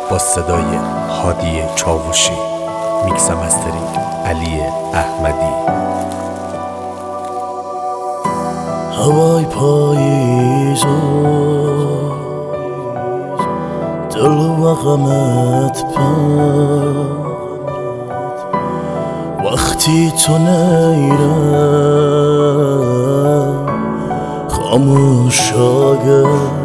با صدای هادی چاوشی، میکس مسترینگ علی احمدی. هوای پاییزو دل و غمت پن وقتی تو نیرم خاموش آگه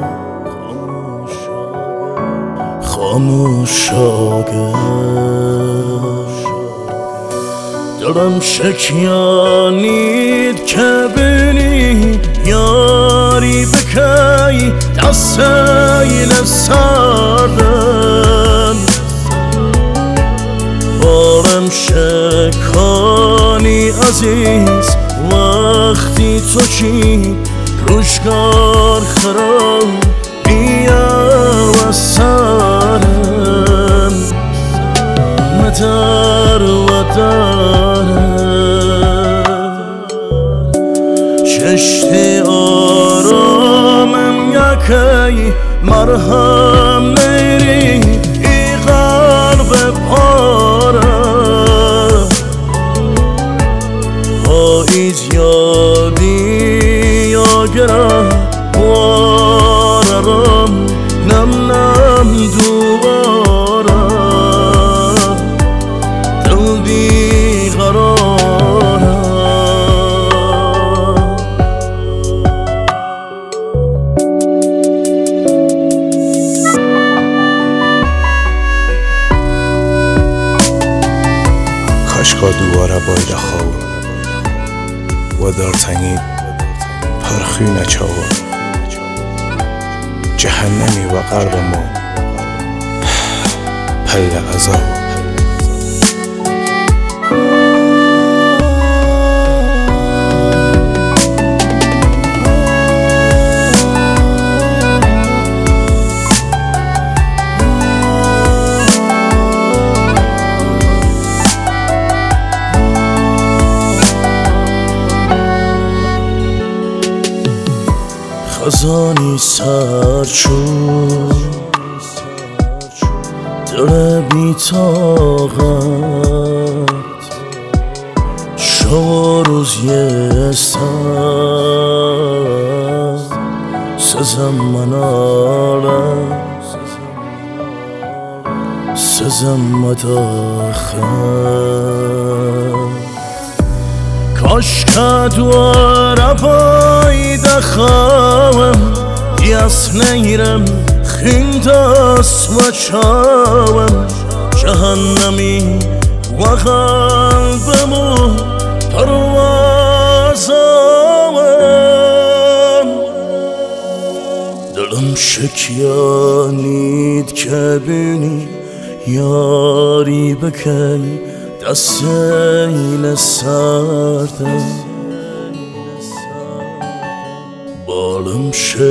دلم شکیانید که بینی یاری بکی دستین سردم بارم شکانی عزیز وقتی تو چی روشگار خرام بیا و سرم مدر و درم چشتی آرامم یکی مرهم نیری ای قلب پاره پاییز یادی یا گره بارم نم دوباره دل بیقراره کاشکا دوباره باید خواب و در تنگید پرخی نچاوم جهنمی و غرب ما پی عذاب. خزانی سر شد دل بی طاقت شب روز یه سزم منالم سزم مداخل کاش که دواره پایده خواهم یس نیرم خیندست و چاوم جهنمی و قلبمو پروازم دلم شکیانید که بینی یاری بکی دستین سردم بالم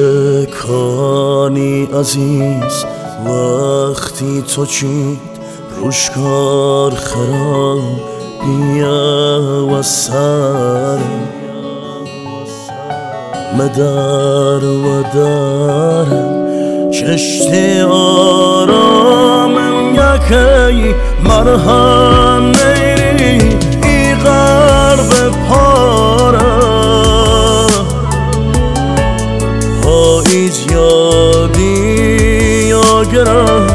شکانی عزیز وقتی تو چید روشگار خراب بیا و سرم مدر و درم چشتی آرامم یکی مرهم نیری ای غرب پاره پاییز یادی یا گره